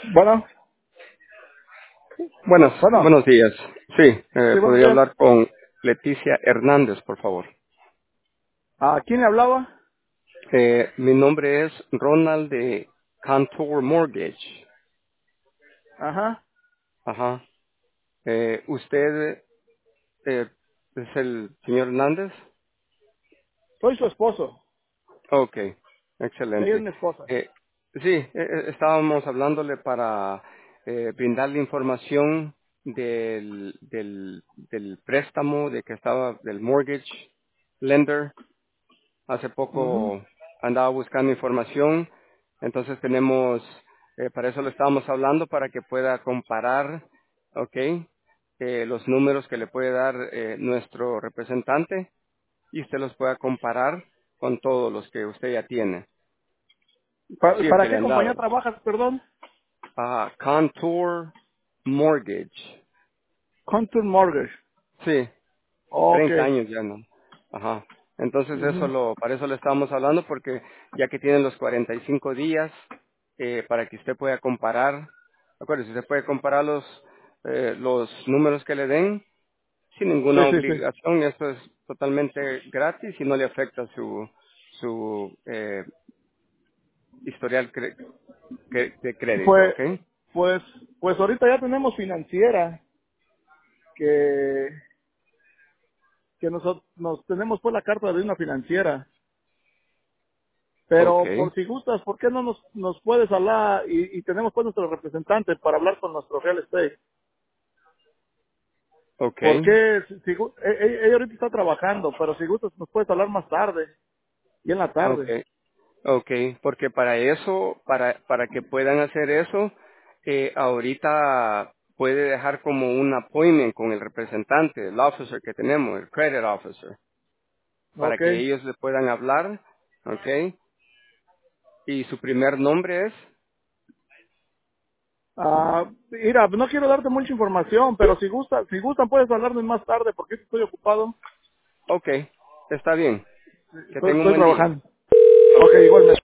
Bueno, bueno, Buenos días. Sí, sí, buenos podría días. hablar con Leticia Hernández, por favor. ¿A quién le hablaba? Mi nombre es Ronald de Cantor Mortgage. Ajá, Ajá. ¿Usted es el señor Hernández? soy su esposo. Ok, Ella es excelente. mi esposa. Eh, sí, estábamos hablándole para brindarle información del préstamo de que estaba del mortgage lender. Hace Ujú. poco andaba buscando información, entonces tenemos, para eso le estábamos hablando, para que pueda comparar, ¿ok? Los números que le puede dar nuestro representante y usted los pueda comparar con todos los que usted ya tiene. Sí, el que ¿Para le qué han compañía dado. trabajas, perdón? Contour Mortgage. Contour Mortgage. Sí, Ok. 30 años ya no. Ajá. Entonces Ujú. para eso le estábamos hablando, porque ya que tienen los 45 días, para que usted pueda comparar, acuérdese, usted puede comparar los números que le den sin Sí, ninguna sí, sí. obligación. Esto es totalmente gratis y no le afecta su historial de crédito, Pues, ¿ok? pues, pues ahorita ya tenemos financiera que, que nos tenemos pues la carta de una financiera. Ok, Pero por si gustas, ¿por qué no nos puedes hablar y tenemos pues nuestro representante para hablar con nuestro real estate? ok, Porque ella ahorita está trabajando, pero si gustas nos puedes hablar más tarde y en la ok. tarde. Okay, porque para eso, para que puedan hacer eso, ahorita puede dejar como un appointment con el representante, el officer que tenemos, el credit officer, para Ok. que ellos le puedan hablar, okay. Y su primer nombre es, Mira, no quiero darte mucha información, pero si gustan puedes hablarme más tarde porque estoy ocupado. okay, está bien, que tenga un Estoy buen día. trabajando. Ok, igualmente.